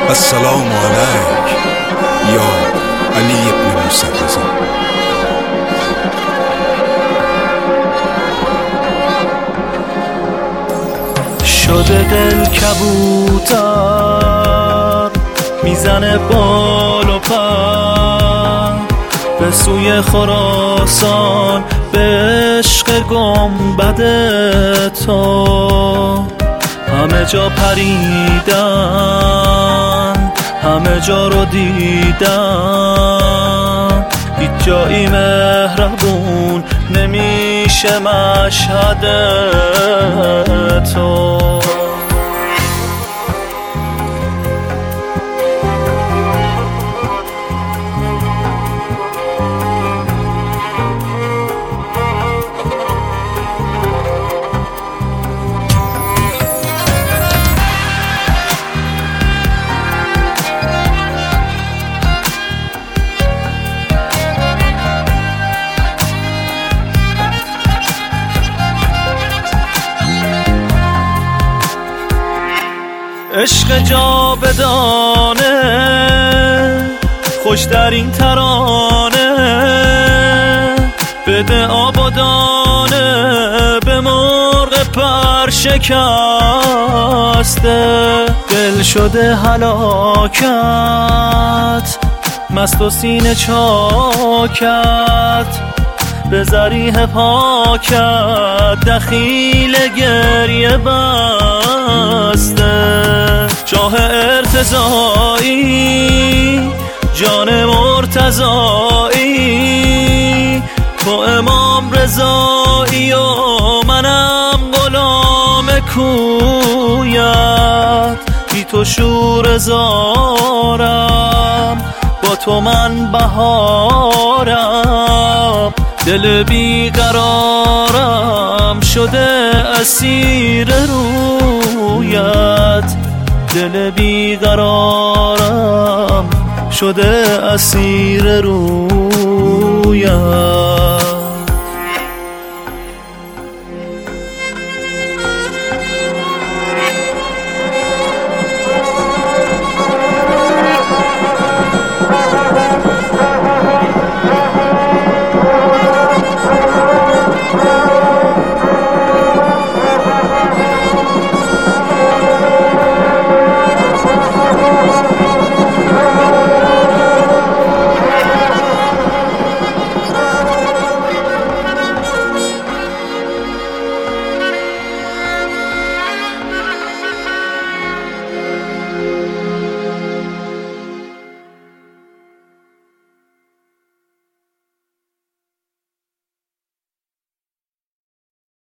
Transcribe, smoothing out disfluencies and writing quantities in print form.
السلام علیک یا علی ابن موسی رضا. شده دل کبوتر میزنه بال و پر به سوی خراسان، به عشق گنبد تو. همه جا پریدن، همه جا رو دیدن، هیچ جایی مهربون نمیشه مشهد تو. عشق جاودانه خوش در این ترانه، بده آبادانه به مرغ پر شکسته. دل شده هلاکت، مست و سینه چاکت، به ذریح پاکت دخیل گریه بسته. جاه ارتضایی، جان مرتضایی، تو امام رضایی و منم غلام کویت. بی تو شور زارم، با تو من بهارم. دل بیقرارم شده اسیر رویت، دل بیقرارم شده اسیر رویت.